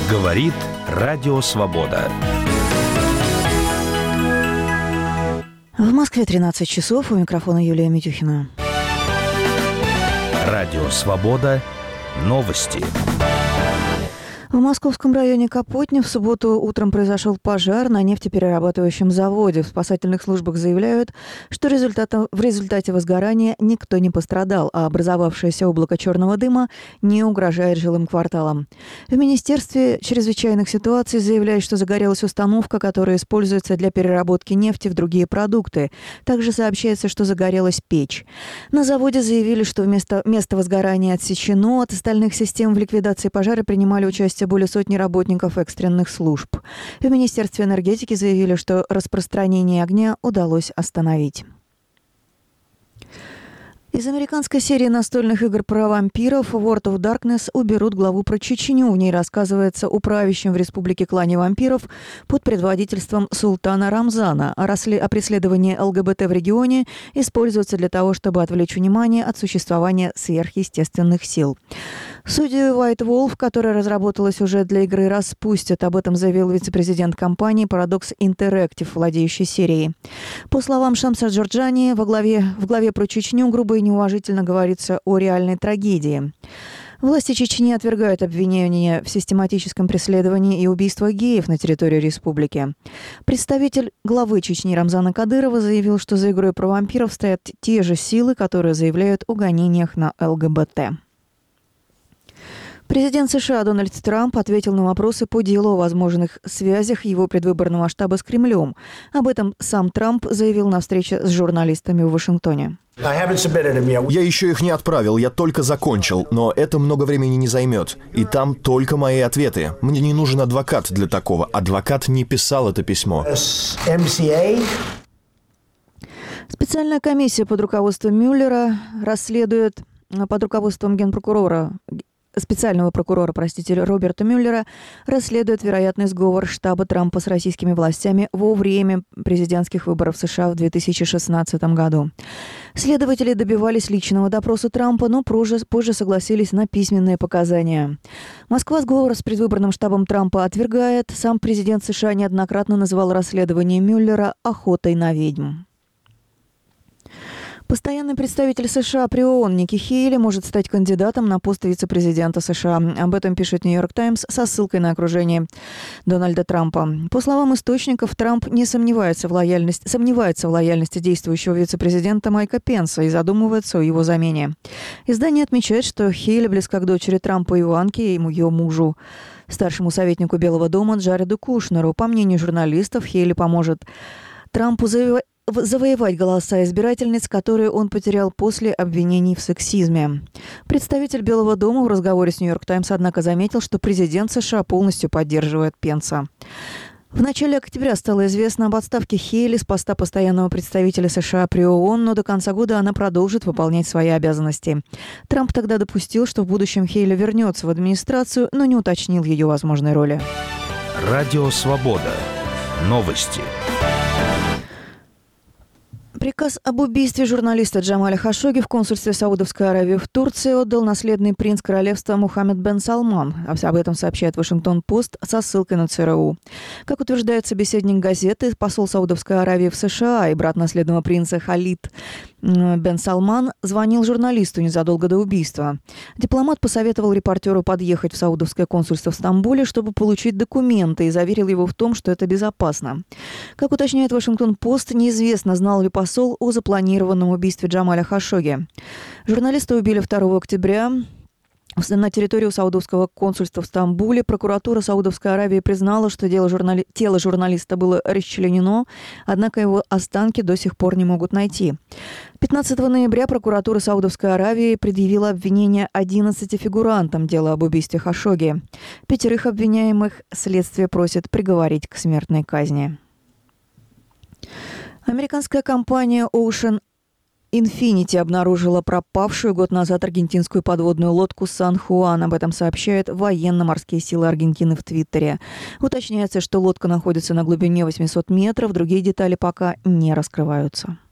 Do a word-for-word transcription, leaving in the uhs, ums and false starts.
Говорит Радио Свобода. В Москве тринадцать часов. У микрофона Юлия Митюхина. Радио Свобода. Новости. В московском районе Капотня в субботу утром произошел пожар на нефтеперерабатывающем заводе. В спасательных службах заявляют, что результатом, в результате возгорания никто не пострадал, а образовавшееся облако черного дыма не угрожает жилым кварталам. В Министерстве чрезвычайных ситуаций заявляют, что загорелась установка, которая используется для переработки нефти в другие продукты. Также сообщается, что загорелась печь. На заводе заявили, что вместо, место возгорания отсечено. От остальных систем в ликвидации пожара принимали участие более сотни работников экстренных служб. В Министерстве энергетики заявили, что распространение огня удалось остановить. Из американской серии настольных игр про вампиров World of Darkness уберут главу про Чечню. В ней рассказывается о правящем в республике клане вампиров под предводительством султана Рамзана. А преследование ЛГБТ в регионе используется для того, чтобы отвлечь внимание от существования сверхъестественных сил. Судью White Wolf, которая разработала сюжет для игры, распустят. Об этом заявил вице-президент компании Paradox Interactive, владеющий серией. По словам Шамса Джорджани, во главе, в главе про Чечню грубо и неуважительно говорится о реальной трагедии. Власти Чечни отвергают обвинения в систематическом преследовании и убийствах геев на территории республики. Представитель главы Чечни Рамзана Кадырова заявил, что за игрой про вампиров стоят те же силы, которые заявляют о гонениях на ЛГБТ. Президент США Дональд Трамп ответил на вопросы по делу о возможных связях его предвыборного штаба с Кремлем. Об этом сам Трамп заявил на встрече с журналистами в Вашингтоне. Я еще их не отправил, я только закончил, но это много времени не займет. И там только мои ответы. Мне не нужен адвокат для такого. Адвокат не писал это письмо. Специальная комиссия под руководством Мюллера расследует, под руководством генпрокурора, специального прокурора, простите, Роберта Мюллера, расследует вероятный сговор штаба Трампа с российскими властями во время президентских выборов в США в две тысячи шестнадцатом году. Следователи добивались личного допроса Трампа, но позже, позже согласились на письменные показания. Москва сговор с предвыборным штабом Трампа отвергает. Сам президент США неоднократно называл расследование Мюллера «охотой на ведьм». Постоянный представитель США при ООН Ники Хейли может стать кандидатом на пост вице-президента США. Об этом пишет «Нью-Йорк Таймс» со ссылкой на окружение Дональда Трампа. По словам источников, Трамп не сомневается в лояльности, сомневается в лояльности действующего вице-президента Майка Пенса и задумывается о его замене. Издание отмечает, что Хейли близка к дочери Трампа Иванке и ее мужу, старшему советнику Белого дома Джареду Кушнеру. По мнению журналистов, Хейли поможет Трампу завоевать завоевать голоса избирательниц, которые он потерял после обвинений в сексизме. Представитель Белого дома в разговоре с «Нью-Йорк Таймс», однако, заметил, что президент США полностью поддерживает Пенса. В начале октября стало известно об отставке Хейли с поста постоянного представителя США при ООН, но до конца года она продолжит выполнять свои обязанности. Трамп тогда допустил, что в будущем Хейли вернется в администрацию, но не уточнил ее возможной роли. Радио Свобода. Новости. Приказ об убийстве журналиста Джамаля Хашогги в консульстве Саудовской Аравии в Турции отдал наследный принц королевства Мухаммед бен Салман. Об этом сообщает Вашингтон-Пост со ссылкой на ЦРУ. Как утверждает собеседник газеты, посол Саудовской Аравии в США и брат наследного принца Халид бен Салман звонил журналисту незадолго до убийства. Дипломат посоветовал репортеру подъехать в саудовское консульство в Стамбуле, чтобы получить документы, и заверил его в том, что это безопасно. Как уточняет Вашингтон-Пост, неизвестно, знал ли посол о запланированном убийстве Джамаля Хашогги. Журналиста убили второго октября. На территории саудовского консульства в Стамбуле прокуратура Саудовской Аравии признала, что дело журнали... тело журналиста было расчленено, однако его останки до сих пор не могут найти. пятнадцатого ноября прокуратура Саудовской Аравии предъявила обвинение одиннадцати фигурантам дела об убийстве Хашогги. Пятерых обвиняемых следствие просит приговорить к смертной казни. Американская компания Ocean Infinity обнаружила пропавшую год назад аргентинскую подводную лодку «Сан-Хуан». Об этом сообщают военно-морские силы Аргентины в Твиттере. Уточняется, что лодка находится на глубине восемьсот метров. Другие детали пока не раскрываются.